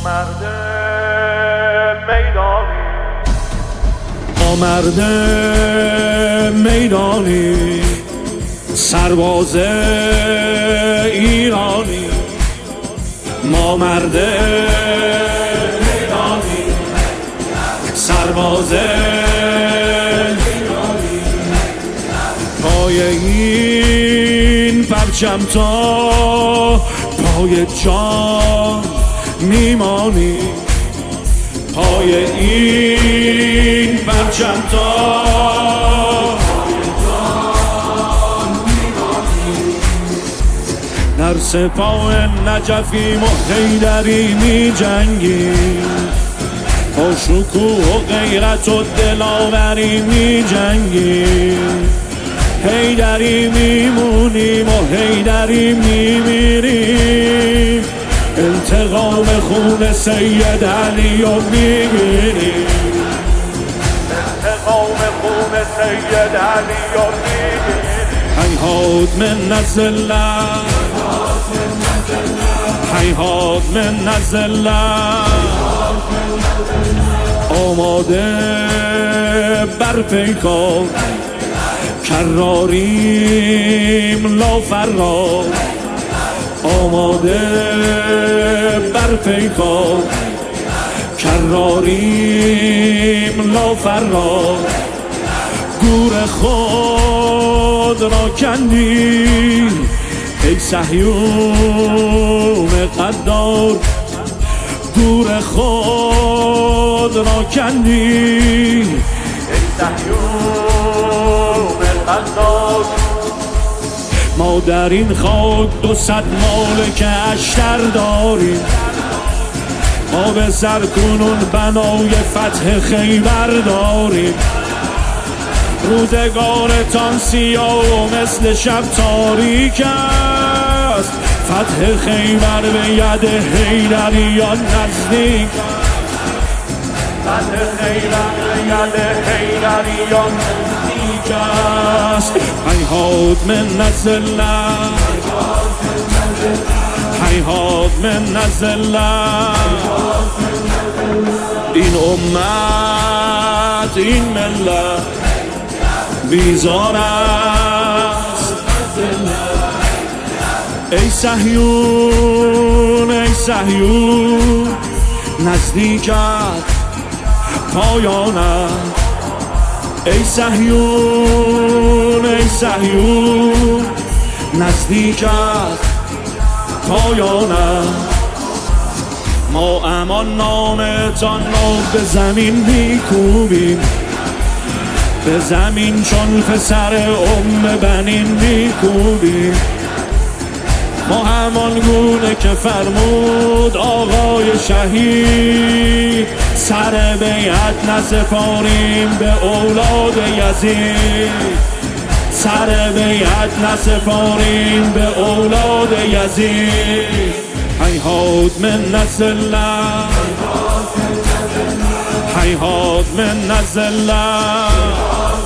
مرد میدانی، ما مرد میدانی، سرباز ایرانی. ما مرد میدانی، سرباز ایرانی. پای این پرچم تا پای جان میمانی، پای این پرچم تا پای جان میمانی. در سپاه نجفیم و حیدری می جنگیم، با شکوه و غیرت و دلاوری می جنگیم. حیدری میمونیم و حیدری میمیریم، انتقام خون سید علی رو میگیریم، انتقام خون سید علی رو میگیریم. هیهات من الذلة، هیهات من الذلة. آماده بر پیکار کراریم لا فرار، آماده بر پیکار کراریم لا فرار. گور خود را کندی ای صهیون قدار، گور خود را کندی ای صهیون قدار. ما در این خاک 200 مالک اشتر داریم، ما به سر کنون بنای فتح خیبر داریم. روزگارتان سیاه و مثل شب تاریک است، فتح خیبر به ید حیدریان نزدیک، فتح خیبر به ید حیدریان نزدیک است. هیهات من الذلة، هیهات من الذلة. این امت این ملت بیزار است، ای صهیون ای صهیون نزدیکت پایانت. ای صهیون ای صهیون نزدیکت پایانت. ما امان نامتان را به زمین میکوبیم، به زمین چون پسر بنین میکوبیم. ما همان گونه که فرمود آقای شهید، سر بیعت نسپاریم به اولاد یزید، سر بیعت نسپاریم به اولاد یزید. هیهات من الذلة، هیهات من الذلة.